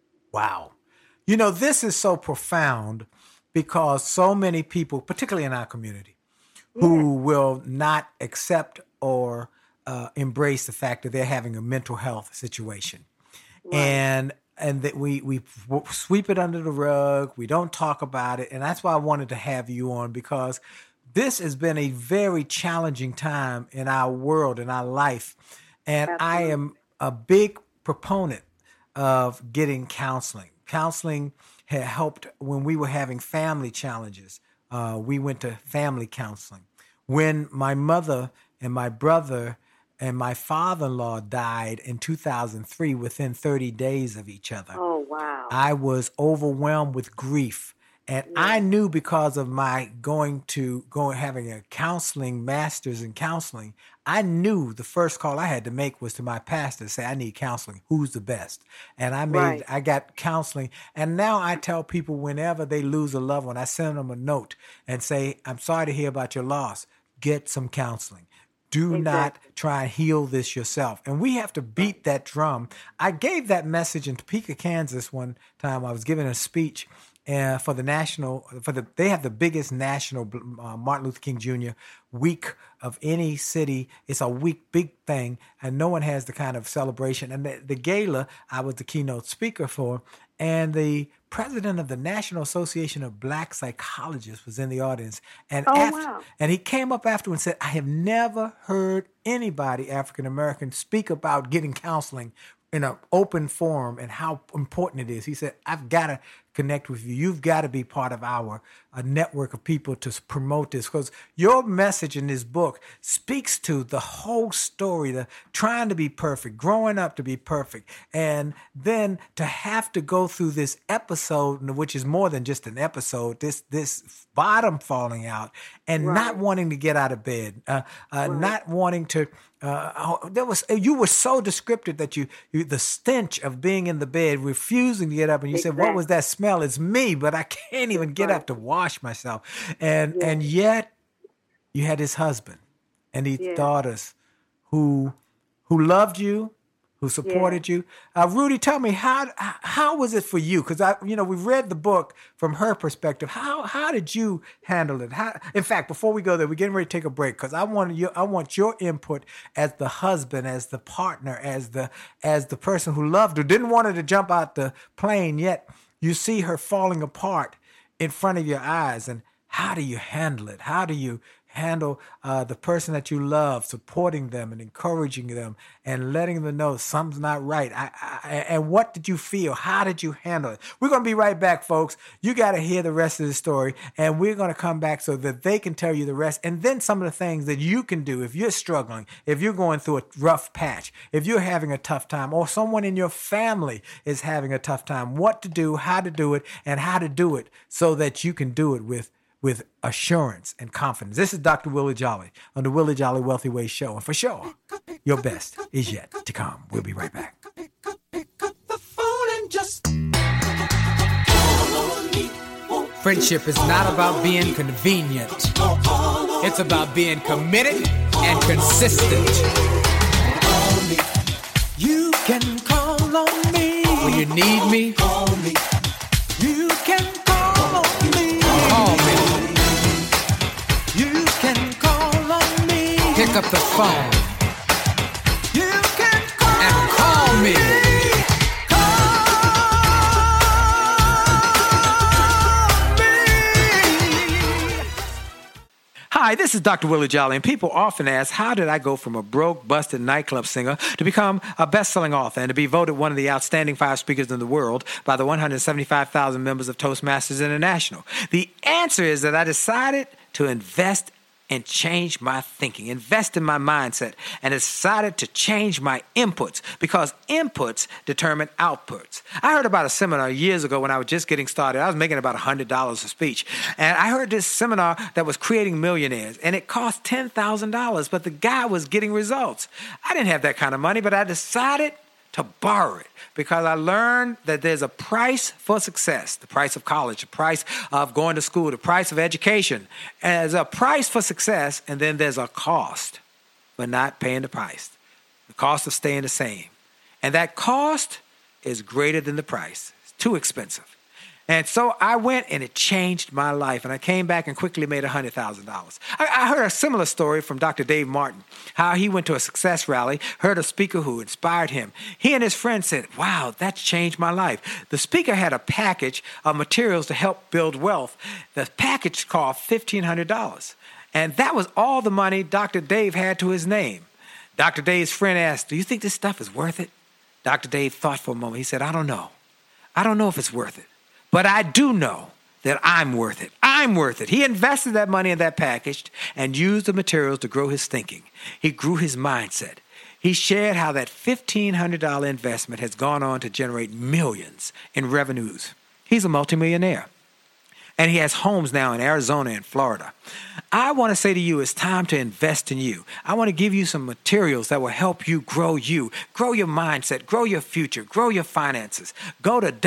Wow. You know, this is so profound because so many people, particularly in our community, who will not accept or embrace the fact that they're having a mental health situation. Right. And that we sweep it under the rug. We don't talk about it. And that's why I wanted to have you on, because this has been a very challenging time in our world, in our life. And I am a big proponent of getting counseling. Counseling had helped when we were having family challenges. We went to family counseling. When my mother and my brother and my father-in-law died in 2003 within 30 days of each other. Oh, wow. I was overwhelmed with grief. And I knew, because of my having a counseling master's in counseling, I knew the first call I had to make was to my pastor to say, I need counseling. Who's the best? And I got counseling. And now I tell people whenever they lose a loved one, I send them a note and say, I'm sorry to hear about your loss. Get some counseling. Do not try and heal this yourself. And we have to beat that drum. I gave that message in Topeka, Kansas one time. I was giving a speech they have the biggest national Martin Luther King Jr. week of any city. It's a big thing, and no one has the kind of celebration. And the gala, I was the keynote speaker for, and the president of the National Association of Black Psychologists was in the audience. And and he came up after and said, I have never heard anybody, African-American, speak about getting counseling in an open forum and how important it is. He said, I've got to connect with you. You've got to be part of our network of people to promote this, because your message in this book speaks to the whole story, the trying to be perfect, growing up to be perfect, and then to have to go through this episode, which is more than just an episode, this bottom falling out, and not wanting to get out of bed, not wanting to. You were so descriptive that you the stench of being in the bed, refusing to get up, and you said, "What was that smell? It's me, but I can't even get up to wash myself." And yet, you had this husband and these daughters who loved you, who supported you. Rudy, tell me, how was it for you? Because we've read the book from her perspective. How did you handle it? In fact, before we go there, we're getting ready to take a break because I want your input as the husband, as the partner, as the person who loved her, didn't want her to jump out the plane, yet you see her falling apart in front of your eyes. And how do you handle it? How do you handle the person that you love, supporting them and encouraging them and letting them know something's not right? And what did you feel? How did you handle it? We're going to be right back, folks. You got to hear the rest of the story, and we're going to come back so that they can tell you the rest, and then some of the things that you can do if you're struggling, if you're going through a rough patch, if you're having a tough time, or someone in your family is having a tough time, what to do, how to do it, and how to do it so that you can do it with assurance and confidence. This is Dr. Willie Jolly on the Willie Jolly Wealthy Way Show. And for sure, your best is yet to come. We'll be right back. Friendship is not about being convenient. It's about being committed and consistent. You can call on me when you need me. You can call on me. Call me. You can call on me. Pick up the phone. You can call and call me. Hi, this is Dr. Willie Jolly, and people often ask, how did I go from a broke, busted nightclub singer to become a best-selling author and to be voted one of the outstanding 5 speakers in the world by the 175,000 members of Toastmasters International? The answer is that I decided to invest and change my thinking, invest in my mindset, and decided to change my inputs because inputs determine outputs. I heard about a seminar years ago when I was just getting started. I was making about $100 a speech. And I heard this seminar that was creating millionaires, and it cost $10,000, but the guy was getting results. I didn't have that kind of money, but I decided to borrow it because I learned that there's a price for success, the price of college, the price of going to school, the price of education. And there's a price for success, and then there's a cost for not paying the price, the cost of staying the same. And that cost is greater than the price. It's too expensive. And so I went, and it changed my life. And I came back and quickly made $100,000. I heard a similar story from Dr. Dave Martin, how he went to a success rally, heard a speaker who inspired him. He and his friend said, wow, that's changed my life. The speaker had a package of materials to help build wealth. The package cost $1,500. And that was all the money Dr. Dave had to his name. Dr. Dave's friend asked, do you think this stuff is worth it? Dr. Dave thought for a moment. He said, I don't know. I don't know if it's worth it. But I do know that I'm worth it. I'm worth it. He invested that money in that package and used the materials to grow his thinking. He grew his mindset. He shared how that $1,500 investment has gone on to generate millions in revenues. He's a multimillionaire. And he has homes now in Arizona and Florida. I want to say to you, it's time to invest in you. I want to give you some materials that will help you, grow your mindset, grow your future, grow your finances. Go to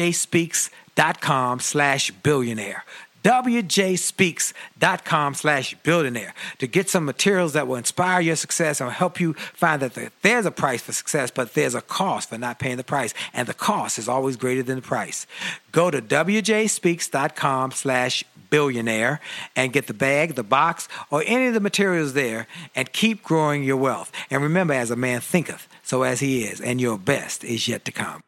wjspeaks.com/billionaire. wjspeaks.com/billionaire to get some materials that will inspire your success and will help you find that there's a price for success, but there's a cost for not paying the price. And the cost is always greater than the price. Go to wjspeaks.com/billionaire and get the bag, the box, or any of the materials there and keep growing your wealth. And remember, as a man thinketh, so as he is, and your best is yet to come.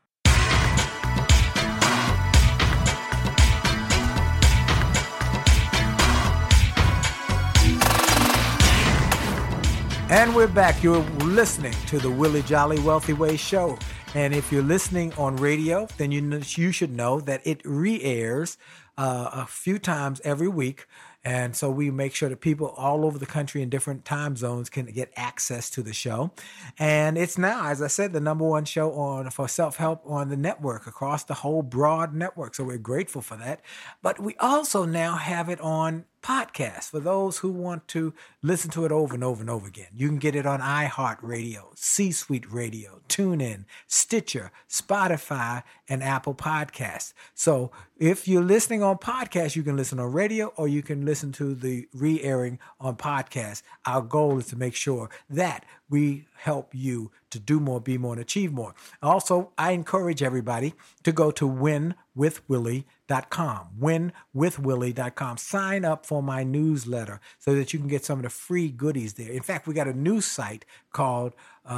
And we're back. You're listening to the Willie Jolly Wealthy Way Show. And if you're listening on radio, then you should know that it re-airs a few times every week. And so we make sure that people all over the country in different time zones can get access to the show. And it's now, as I said, the #1 show for self-help on the network, across the whole broad network. So we're grateful for that. But we also now have it on podcast for those who want to listen to it over and over and over again. You can get it on iHeartRadio, C-Suite Radio, TuneIn, Stitcher, Spotify, and Apple Podcasts. So if you're listening on podcast, you can listen on radio or you can listen to the re-airing on podcast. Our goal is to make sure that we help you to do more, be more, and achieve more. Also, I encourage everybody to go to winwithwillie.com, winwithwillie.com. Sign up for my newsletter so that you can get some of the free goodies there. In fact, we got a new site called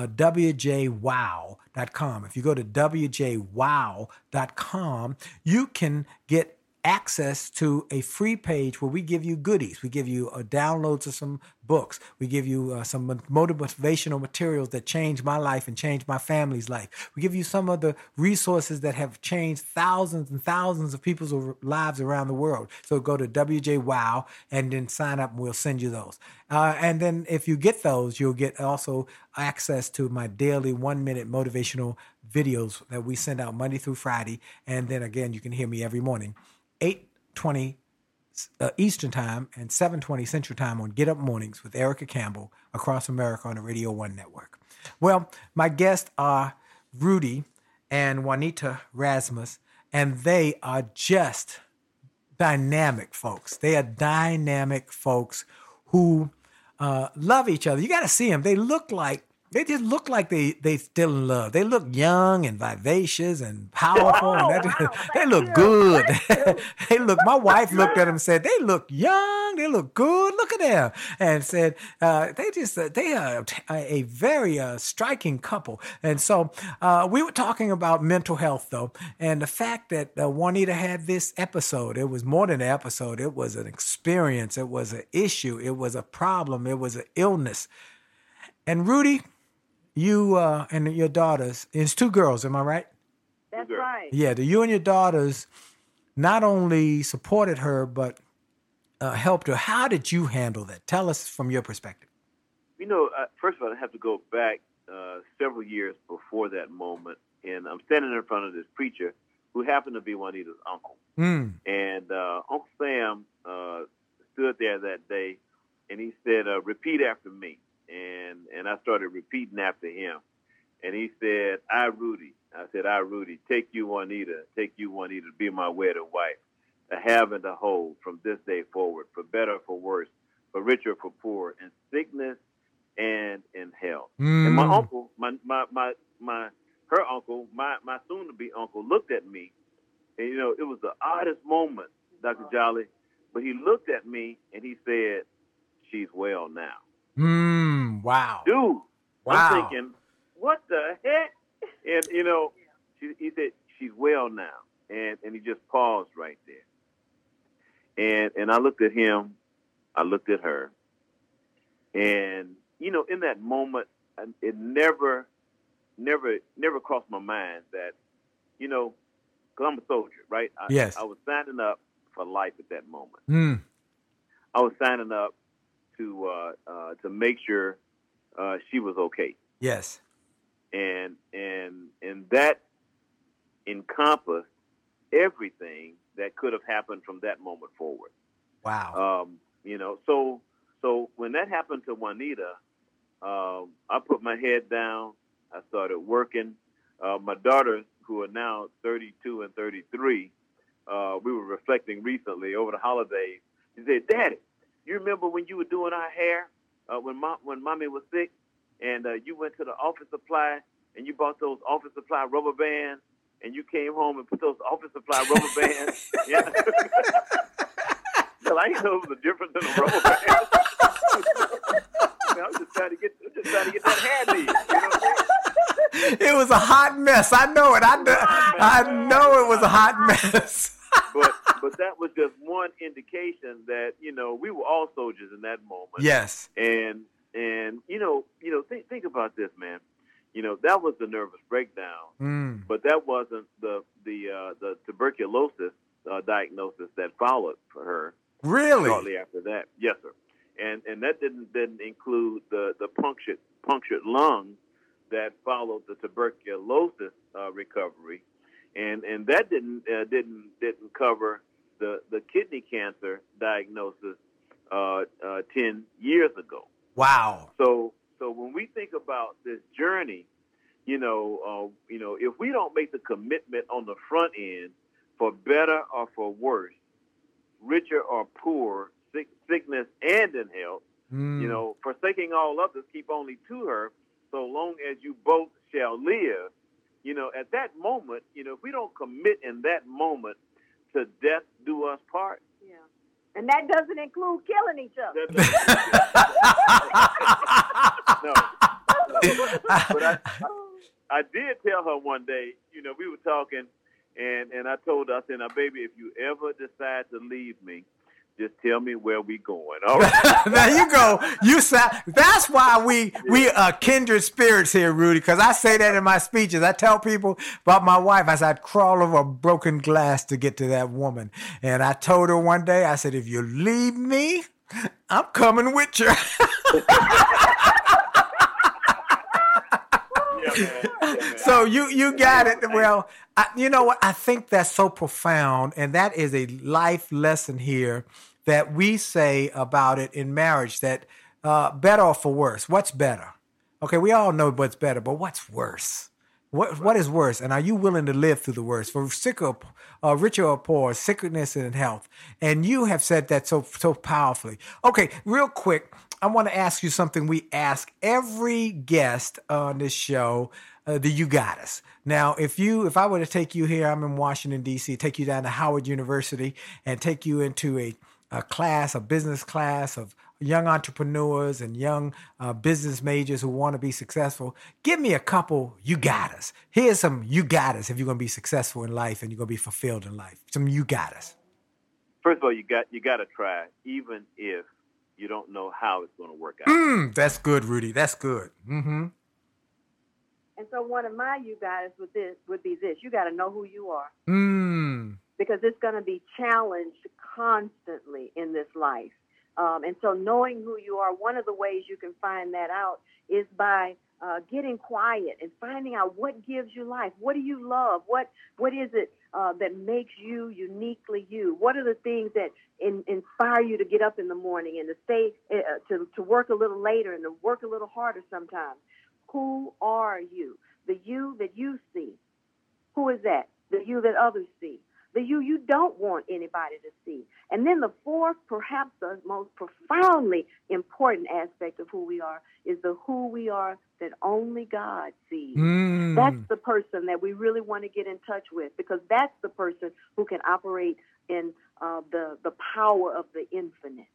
wjwow.com. If you go to wjwow.com, you can get access to a free page where we give you goodies. We give you downloads of some books. We give you some motivational materials that changed my life and changed my family's life. We give you some of the resources that have changed thousands and thousands of people's lives around the world. So go to WJWow and then sign up and we'll send you those. And then if you get those, you'll get also access to my daily 1-minute motivational videos that we send out Monday through Friday. And then again, you can hear me every morning, 8:20 Eastern Time and 7:20 Central Time on Get Up Mornings with Erica Campbell across America on the Radio 1 network. Well, my guests are Rudy and Juanita Rasmus, and they are just dynamic folks. They are dynamic folks who love each other. You got to see them. They just look like they still in love. They look young and vivacious and powerful. They look good. My wife looked at them and said, they look young. They look good. Look at them. And said, they are a very striking couple. And so we were talking about mental health, though, and the fact that Juanita had this episode. It was more than an episode. It was an experience. It was an issue. It was a problem. It was an illness. And Rudy, you and your daughters, it's 2 girls, am I right? That's right. Yeah, you and your daughters not only supported her, but helped her. How did you handle that? Tell us from your perspective. First of all, I have to go back several years before that moment, and I'm standing in front of this preacher who happened to be Juanita's uncle. And Uncle Sam stood there that day, and he said, repeat after me. And I started repeating after him. And he said, I, Rudy. I said, I, Rudy, take you, Juanita, to be my wedded wife, to have and to hold from this day forward, for better, for worse, for richer, for poor, in sickness and in health. And my uncle, her uncle, my soon-to-be uncle, looked at me. And, it was the oddest moment, Dr. Jolly, but he looked at me and he said, she's well now. Wow. Dude, wow. I'm thinking, what the heck? And, he said, she's well now. And he just paused right there. And I looked at him. I looked at her. And, in that moment, it never crossed my mind that, because I'm a soldier, right? Yes. I was signing up for life at that moment. I was signing up to make sure she was okay. Yes. And that encompassed everything that could have happened from that moment forward. Wow. So when that happened to Juanita, I put my head down. I started working. My daughters, who are now 32 and 33, we were reflecting recently over the holidays. She said, Daddy, you remember when you were doing our hair when Mommy was sick, and you went to the office supply and you bought those office supply rubber bands, and you came home and put those office supply rubber bands? Yeah. Well, I didn't know it was a difference in a rubber band. I was just trying to get that hair needed. You know what I'm saying? It was a hot mess. I know it. I know it was a hot mess. But that was just one indication that, we were all soldiers in that moment. Yes. And think about this, man. That was the nervous breakdown, but that wasn't the tuberculosis diagnosis that followed for her. Really? Shortly after that, yes, sir. And that didn't include the punctured lungs that followed the tuberculosis recovery, and that didn't cover the kidney cancer diagnosis 10 years ago. Wow. So when we think about this journey, if we don't make the commitment on the front end for better or for worse, richer or poor, sickness and in health, forsaking all others, keep only to her, so long as you both shall live. At that moment, if we don't commit in that moment to death do us part. Yeah. And that doesn't include killing each other. No. But I did tell her one day, we were talking, and I told her, I said, now, baby, if you ever decide to leave me, just tell me where we going. All right. There you go. That's why we are kindred spirits here, Rudy, because I say that in my speeches. I tell people about my wife. I said, I'd crawl over broken glass to get to that woman. And I told her one day, I said, if you leave me, I'm coming with you. So you got it. Well, you know what? I think that's so profound, and that is a life lesson here that we say about it in marriage, that better or for worse. What's better? Okay, we all know what's better, but what's worse? What is worse? And are you willing to live through the worst? For richer or poor, sickness and health. And you have said that so powerfully. Okay, real quick, I want to ask you something we ask every guest on this show. You got us. Now, if I were to take you here, I'm in Washington, D.C., take you down to Howard University and take you into a business class of young entrepreneurs and young business majors who want to be successful, give me a couple you got us. Here's some you got us if you're going to be successful in life and you're going to be fulfilled in life. Some you got us. First of all, you got to try, even if you don't know how it's going to work out. That's good, Rudy. That's good. Mm-hmm. And so one of my you guys would be this. You got to know who you are. Because it's going to be challenged constantly in this life. And so knowing who you are, one of the ways you can find that out is by getting quiet and finding out what gives you life. What do you love? What is it that makes you uniquely you? What are the things that inspire you to get up in the morning and to stay to work a little later and to work a little harder sometimes? Who are you? The you that you see. Who is that? The you that others see. The you don't want anybody to see. And then the fourth, perhaps the most profoundly important aspect of who we are, is the who we are that only God sees. That's the person that we really want to get in touch with, because that's the person who can operate in the power of the infinite.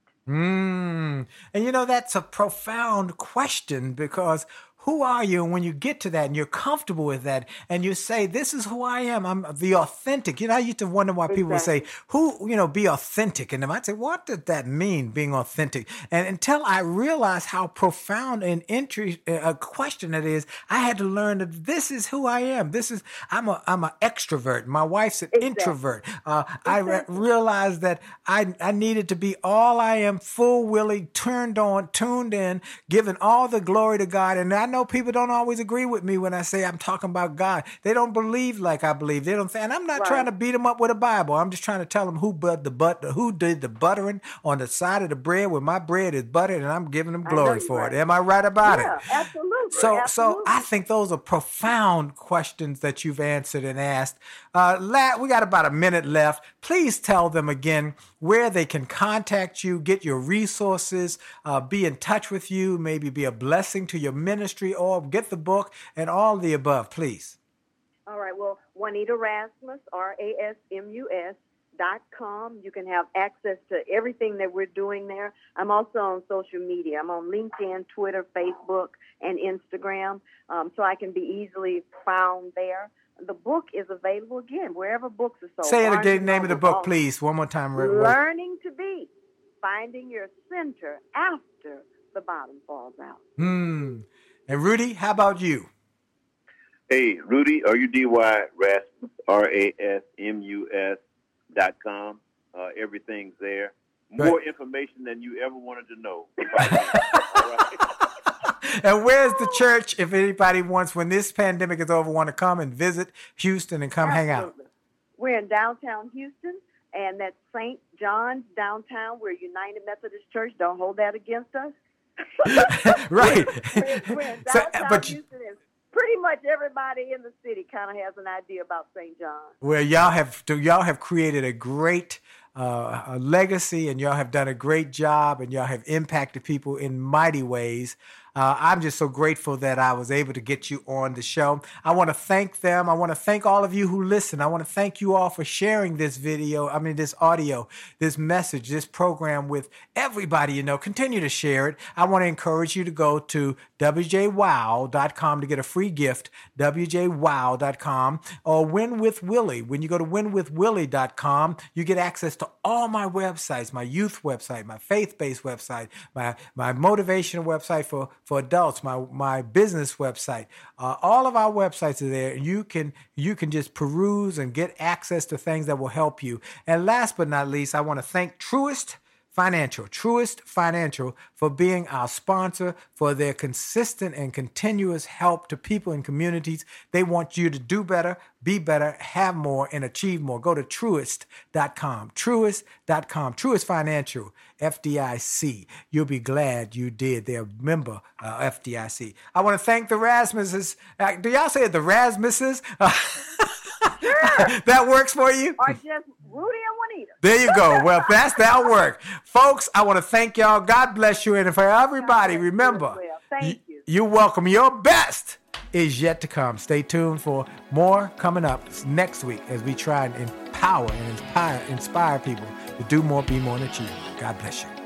And that's a profound question, because who are you? And when you get to that and you're comfortable with that and you say, this is who I am, I'm the authentic. I used to wonder why people would say, be authentic. And I'd say, what does that mean, being authentic? And until I realized how profound and a question it is, I had to learn that this is who I am. I'm an extrovert. My wife's an introvert. I realized that I needed to be all I am, full willing, turned on, tuned in, giving all the glory to God. And I know people don't always agree with me when I say I'm talking about God. They don't believe like I believe. They don't. And I'm not trying to beat them up with a Bible. I'm just trying to tell them who did the buttering on the side of the bread when my bread is buttered, and I'm giving them glory for it. Am I right about it? Absolutely. So I think those are profound questions that you've answered and asked. We got about a minute left. Please tell them again where they can contact you, get your resources, be in touch with you, maybe be a blessing to your ministry, or get the book and all the above, please. All right. Well, Juanita Rasmus, RASMUS.com. You can have access to everything that we're doing there. I'm also on social media. I'm on LinkedIn, Twitter, Facebook, and Instagram, so I can be easily found there. The book is available again wherever books are sold. Say it again, name of the book, please, one more time. Learning to Be, Finding Your Center After the Bottom Falls Out. And Rudy, how about you? Hey, Rudy, R-U-D-Y, Rasmus, RASMUS.com. Everything's there. More information than you ever wanted to know. All right. And where's the church if anybody wants, when this pandemic is over, want to come and visit Houston and come hang out? We're in downtown Houston, and that's St. John's downtown. We're United Methodist Church. Don't hold that against us. Right. We're in downtown Houston, and pretty much everybody in the city kind of has an idea about St. John. Well, y'all have created a great a legacy, and y'all have done a great job, and y'all have impacted people in mighty ways. I'm just so grateful that I was able to get you on the show. I want to thank them. I want to thank all of you who listen. I want to thank you all for sharing this this audio, this message, this program with everybody you know. Continue to share it. I want to encourage you to go to wjwow.com to get a free gift, wjwow.com, or Win with Willie. When you go to winwithwillie.com, you get access to all my websites, my youth website, my faith-based website, my motivational website for adults, my business website. All of our websites are there. You can just peruse and get access to things that will help you. And last but not least, I want to thank Truist Financial for being our sponsor, for their consistent and continuous help to people in communities. They want you to do better, be better, have more, and achieve more. Go to Truist.com, Truist Financial, FDIC. You'll be glad you did. They're a member FDIC. I want to thank the Rasmuses. Do y'all say it, the Rasmuses? That works for you? Or just Rudy and Juanita. There you go. Well, that'll work. Folks, I want to thank y'all. God bless you. And for everybody, remember, thank you. You're welcome. Your best is yet to come. Stay tuned for more coming up next week as we try and empower and inspire people to do more, be more, and achieve more. God bless you.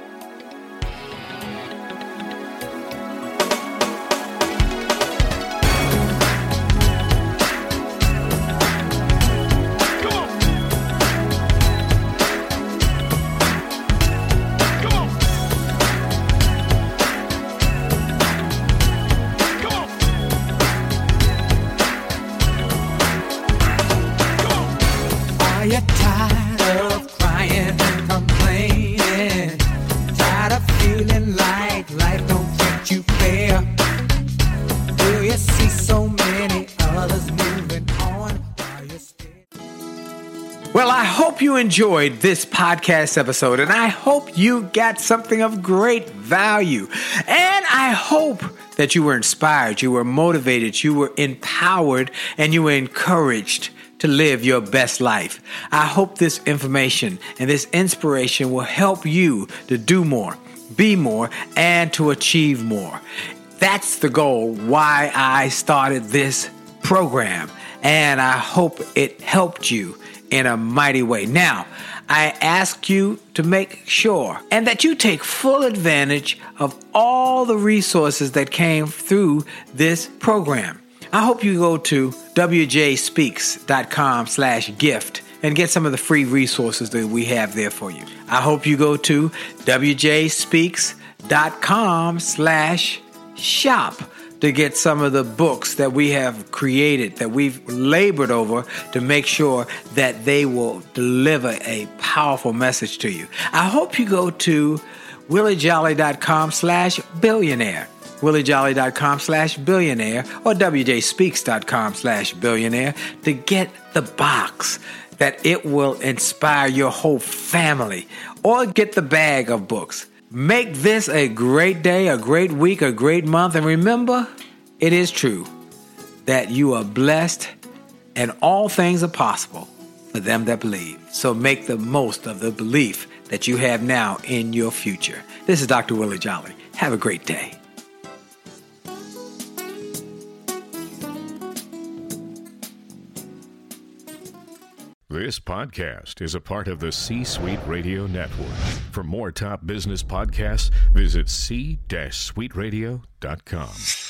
Are you tired of crying and complaining? Tired of feeling like life don't treat you fair? Do you see so many others moving on while you're still? Well, I hope you enjoyed this podcast episode, and I hope you got something of great value. And I hope that you were inspired, you were motivated, you were empowered, and you were encouraged to live your best life. I hope this information and this inspiration will help you to do more, be more, and to achieve more. That's the goal why I started this program, and I hope it helped you in a mighty way. Now, I ask you to make sure and that you take full advantage of all the resources that came through this program. I hope you go to wjspeaks.com/gift and get some of the free resources that we have there for you. I hope you go to wjspeaks.com/shop to get some of the books that we have created, that we've labored over to make sure that they will deliver a powerful message to you. I hope you go to williejolly.com/billionaire. williejolly.com/billionaire or wjspeaks.com/billionaire to get the box that it will inspire your whole family, or get the bag of books. Make this a great day, a great week, a great month. And remember, it is true that you are blessed and all things are possible for them that believe. So make the most of the belief that you have now in your future. This is Dr. Willie Jolly. Have a great day. This podcast is a part of the C-Suite Radio Network. For more top business podcasts, visit c-suiteradio.com.